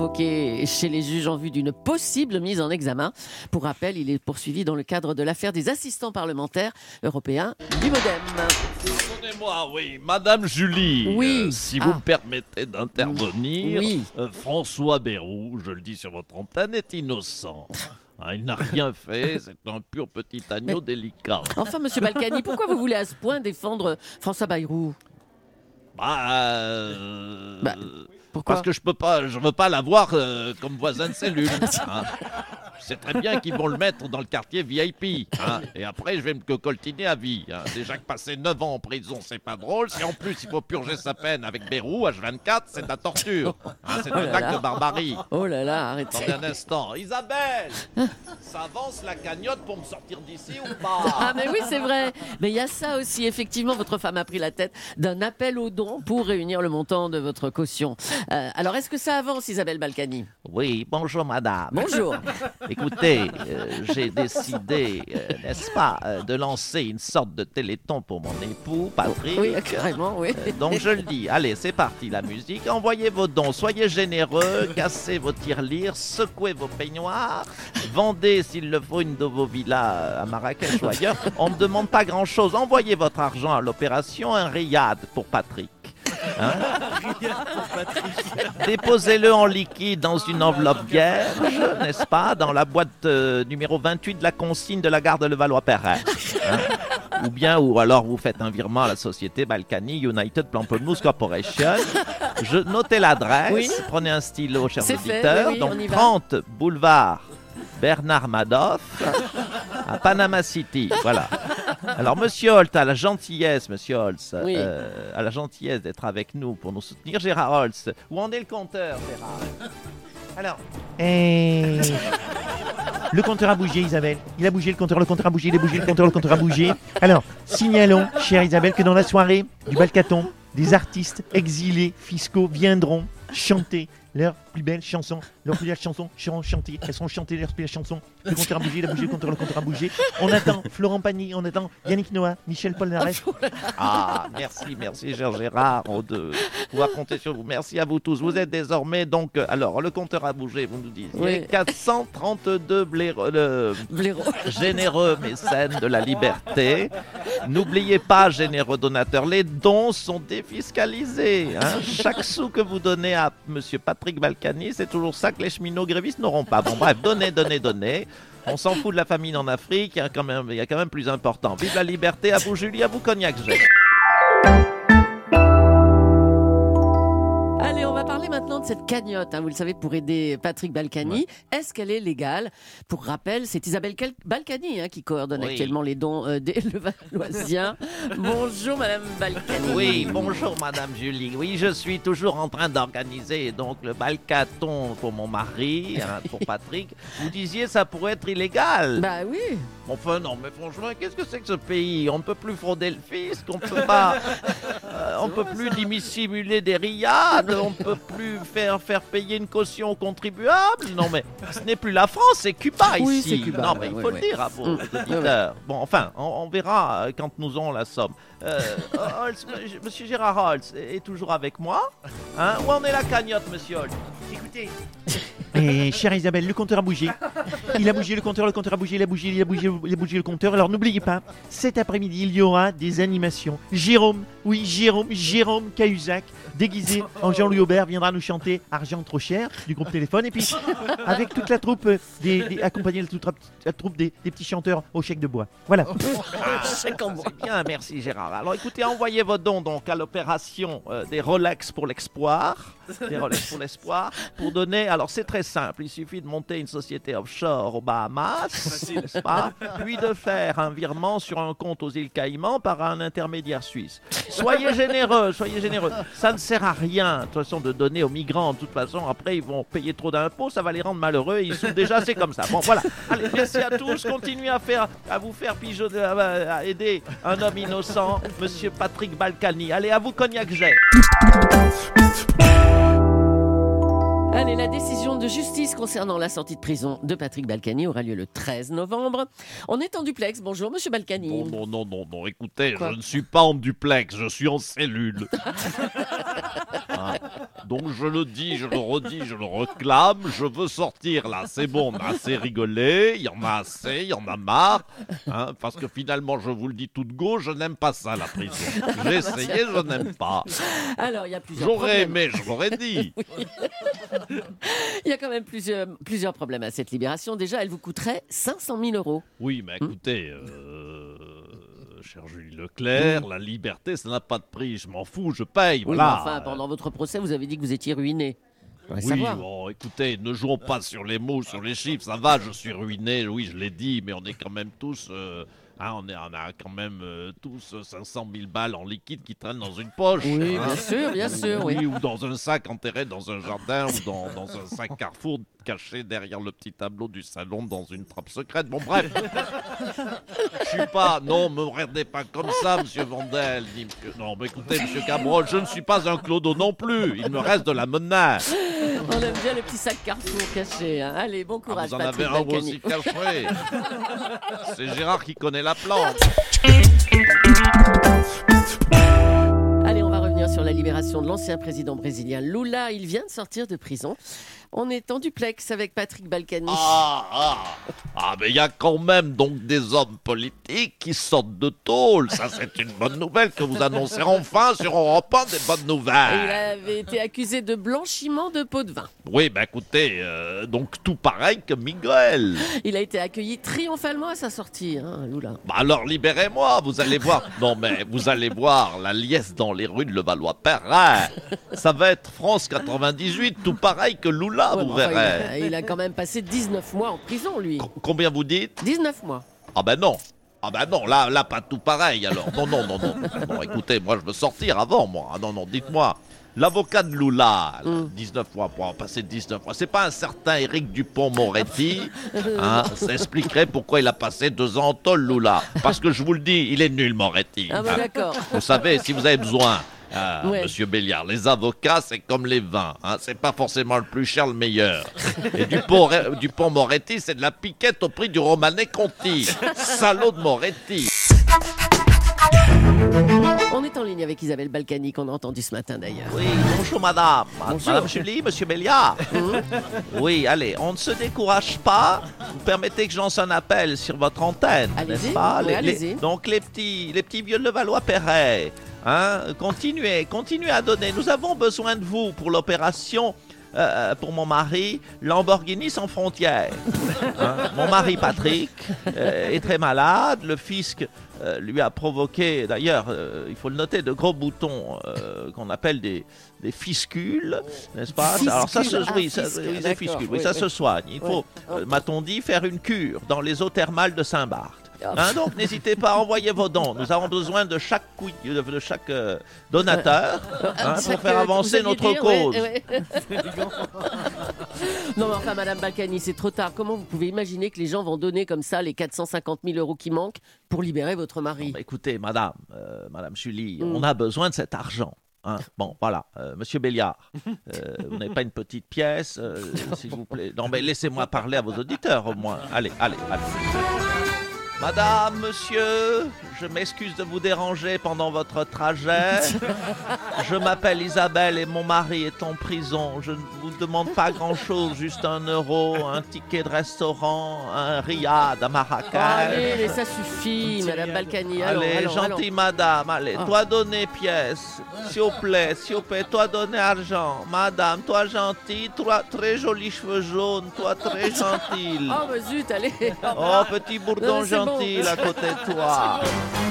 invoqué chez les juges en vue d'une possible mise en examen. Pour rappel, il est poursuivi dans le cadre de l'affaire des assistants parlementaires européens du Modem. Pardonnez-moi, oui, Madame Julie. Oui. Si vous me permettez d'intervenir, Oui. François Bayrou, je le dis sur votre antenne, est innocent. Il n'a rien fait, c'est un pur petit agneau délicat. Enfin, monsieur Balkany, pourquoi vous voulez à ce point défendre François Bayrou ? Pourquoi ? Parce que je veux pas l'avoir comme voisin de cellule. Je sais très bien qu'ils vont le mettre dans le quartier VIP. Et après, je vais me coltiner à vie. Déjà que passer 9 ans en prison, c'est pas drôle. Si en plus, il faut purger sa peine avec Bayrou, H24, c'est de la torture. C'est un acte de barbarie. Oh là là, arrêtez. Attendez un instant. Isabelle, ça avance la cagnotte pour me sortir d'ici ou pas ? Ah mais oui, c'est vrai. Mais il y a ça aussi. Effectivement, votre femme a pris la tête d'un appel aux dons pour réunir le montant de votre caution. Alors, est-ce que ça avance, Isabelle Balkany ? Oui, bonjour madame. Bonjour. Écoutez, j'ai décidé, n'est-ce pas, de lancer une sorte de téléthon pour mon époux, Patrick. Oui, carrément, oui. Donc je le dis, allez, c'est parti la musique. Envoyez vos dons, soyez généreux, cassez vos tirelires, secouez vos peignoirs, vendez s'il le faut une de vos villas à Marrakech ou ailleurs. On ne demande pas grand-chose. Envoyez votre argent à l'opération, un riad pour Patrick. Déposez-le en liquide dans une enveloppe vierge, n'est-ce pas, dans la boîte numéro 28 de la consigne de la gare de Levallois-Perret. Ou alors vous faites un virement à la société Balkany United Pamplemousse Corporation. Notez l'adresse, Oui. Prenez un stylo, chers C'est auditeurs. fait, oui, Donc on y va. 30 boulevard Bernard Madoff à Panama City. Voilà. Alors, Monsieur Holt a la gentillesse, Oui. a la gentillesse d'être avec nous pour nous soutenir. Gérard Holtz, où en est le compteur, Gérard ? Alors, le compteur a bougé, Isabelle. Il a bougé, le compteur a bougé, il a bougé, le compteur a bougé. Alors, signalons, chère Isabelle, que dans la soirée du Balcaton, des artistes exilés fiscaux viendront chanter leurs plus belles chansons. Leurs plus belles chansons seront chantées. Elles seront chantées, leurs plus belles chansons. Le compteur a bougé, il a bougé, le compteur a bougé. On attend Florent Pagny, on attend Yannick Noah, Michel Polnareff. Merci, cher Gérard, de pouvoir compter sur vous. Merci à vous tous. Vous êtes désormais, donc, alors, le compteur a bougé, vous nous disiez. Oui. 432 Blaireau. généreux mécènes de la liberté. N'oubliez pas, généreux donateurs, les dons sont défiscalisés. Chaque sou que vous donnez à Monsieur Patrick Balkany, c'est toujours ça que les cheminots grévistes n'auront pas. Bon, bref, donnez. On s'en fout de la famine en Afrique, il y a quand même plus important. Vive la liberté, à vous Julie, à vous Cognac G. Allez, on va parler maintenant de cette cagnotte, vous le savez, pour aider Patrick Balkany. Ouais. Est-ce qu'elle est légale ? Pour rappel, c'est Isabelle Balkany qui coordonne actuellement les dons des Levalloisiens. Bonjour Madame Balkany. Oui, bonjour Madame Julie. Oui, je suis toujours en train d'organiser donc le Balcaton pour mon mari, pour Patrick. Vous disiez ça pourrait être illégal. Bah oui. Enfin non, mais franchement, qu'est-ce que c'est que ce pays ? On ne peut plus frauder le fisc, on peut pas, on peut plus dissimuler des riades, on ne peut plus faire payer une caution aux contribuables. Non mais ce n'est plus la France, c'est Cuba ici. Oui, c'est Cuba, non mais il faut le dire à vos auditeurs. Bon, enfin, on verra quand nous aurons la somme. Holtz, Monsieur Gérard Holtz est toujours avec moi. Où en est la cagnotte, Monsieur Holtz ? Écoutez. Chère Isabelle, le compteur a bougé. Il a bougé, le compteur a bougé, il a bougé le compteur. Alors n'oubliez pas, cet après-midi, il y aura des animations. Jérôme Cahuzac, déguisé en Jean-Louis Aubert, viendra nous chanter Argent trop cher du groupe Téléphone. Et puis, avec toute la troupe, accompagné de toute la troupe des petits chanteurs au chèque de bois. Voilà. C'est bien, merci Gérard. Alors écoutez, envoyez vos dons donc à l'opération des Rolex pour l'espoir. Pour donner, alors c'est très simple, il suffit de monter une société offshore aux Bahamas, n'est-ce pas ? Puis de faire un virement sur un compte aux îles Caïmans par un intermédiaire suisse. Soyez généreux. Ça ne sert à rien, de toute façon, de donner aux migrants. De toute façon, après, ils vont payer trop d'impôts, ça va les rendre malheureux. Ils sont déjà, c'est comme ça. Bon, voilà. Allez, merci à tous. Continuez à vous faire pigeonner, à aider un homme innocent, Monsieur Patrick Balkany. Allez, à vous, Cognac Jet. Allez, la décision de justice concernant la sortie de prison de Patrick Balkany aura lieu le 13 novembre. On est en duplex. Bonjour, monsieur Balkany. Non, écoutez, Quoi je ne suis pas en duplex, je suis en cellule. Hein, donc je le dis, je le redis, je le réclame, je veux sortir là, c'est bon, on a assez rigolé, il y en a assez, il y en a marre, hein, parce que finalement, je vous le dis tout de go, je n'aime pas ça, la prison. J'ai essayé, je n'aime pas. Alors, il y a plusieurs J'aurais problèmes. aimé, je l'aurais dit. Il y a quand même plusieurs problèmes à cette libération. Déjà, elle vous coûterait 500 000 euros. Oui, mais écoutez, cher Julie Leclerc, la liberté, ça n'a pas de prix, je m'en fous, je paye, Oui, voilà. mais enfin, pendant votre procès, vous avez dit que vous étiez ruiné. On va Oui, savoir. bon, écoutez, ne jouons pas sur les mots, sur les chiffres, ça va, je suis ruiné, oui, je l'ai dit, mais on est quand même tous, on a quand même tous 500 000 balles en liquide qui traînent dans une poche. Oui, hein. bien sûr, oui. Ou dans un sac enterré dans un jardin, ou dans un sac Carrefour caché derrière le petit tableau du salon dans une trappe secrète. Bon, bref. Je suis pas... Non, me regardez pas comme ça, monsieur Vandel. Non, mais écoutez, monsieur Cabrol, je ne suis pas un clodo non plus. Il me reste de la monnaie. On aime bien le petit sac Carrefour caché. Hein. Allez, bon Ah, courage, vous en avez Patrick un vous Balkany. aussi caché. C'est Gérard qui connaît la plante. Allez, on va revenir sur la libération de l'ancien président brésilien Lula. Il vient de sortir de prison. On est en duplex avec Patrick Balkany. Mais il y a quand même donc des hommes politiques qui sortent de tôle. Ça, c'est une bonne nouvelle que vous annoncez enfin sur Europe 1, des bonnes Il nouvelles. avait été accusé de blanchiment de pots de vin. Oui, écoutez, donc tout pareil que Miguel. Il a été accueilli triomphalement à sa sortie, hein, Lula. Alors libérez-moi, vous allez voir. Non, mais vous allez voir la liesse dans les rues de Levallois-Perret. Ça va être France 98, tout pareil que Lula, Ouais, vous mais enfin, verrez. il a quand même passé 19 mois en prison, lui. Combien vous dites? 19 mois. Ah ben non, là pas tout pareil alors. Non, écoutez, moi je veux sortir avant moi. Ah, non, dites-moi, l'avocat de Lula, là, 19 mois, pour en passer 19 mois, c'est pas un certain Éric Dupond-Moretti, hein, ça expliquerait pourquoi il a passé 2 ans en tôle, Lula. Parce que je vous le dis, il est nul, Moretti. Ah bah hein. d'accord. Vous savez, si vous avez besoin... Ouais. Monsieur Béliard, les avocats, c'est comme les vins, hein, c'est pas forcément le plus cher, le meilleur. Et Dupond-Moretti, c'est de la piquette au prix du Romanée Conti. Salaud de Moretti. On est en ligne avec Isabelle Balkany, qu'on a entendu ce matin d'ailleurs. Oui, bonjour madame. Bonjour. Madame Julie, monsieur Béliard. Oui, allez, on ne se décourage pas. Vous permettez que je lance un appel sur votre antenne, Allez-y, n'est-ce pas? oui, allez-y. Donc les petits vieux de Levallois-Perret, hein, continuez à donner. Nous avons besoin de vous pour l'opération... pour mon mari, Lamborghini sans frontières. Hein, mon mari Patrick est très malade. Le fisc lui a provoqué, d'ailleurs, il faut le noter, de gros boutons qu'on appelle des fiscules, n'est-ce pas? Alors ça se, oui, ça, fisc, oui, des d'accord, fiscules, oui, oui, ça oui. se soigne. Il faut, Ouais. m'a-t-on dit, faire une cure dans les eaux thermales de Saint-Barth. Ah. Hein, donc n'hésitez pas à envoyer vos dons. Nous avons besoin de chaque de chaque donateur hein, Chaque, pour faire avancer vous alliez notre dire, cause. ouais. Non mais enfin, Madame Balkany, c'est trop tard. Comment vous pouvez imaginer que les gens vont donner comme ça les 450 000 euros qui manquent pour libérer votre mari? Bah, écoutez, madame Julie, on a besoin de cet argent. Hein. Bon, voilà, monsieur Béliard, vous n'avez pas une petite pièce, s'il vous plaît. Non, mais laissez-moi parler à vos auditeurs au moins. Allez. Madame, monsieur, je m'excuse de vous déranger pendant votre trajet. Je m'appelle Isabelle et mon mari est en prison. Je ne vous demande pas grand-chose, juste 1 euro, un ticket de restaurant, un riad à Marrakech. Allez, mais ça suffit, Madame Balkany. Allez, gentille madame, allez, toi donner pièce, s'il vous plaît, toi donner argent. Madame, toi gentille, toi très jolis cheveux jaunes, toi très gentille. Oh, bah zut, allez. Oh, petit bourdon Non, mais c'est bon. gentil à côté de toi.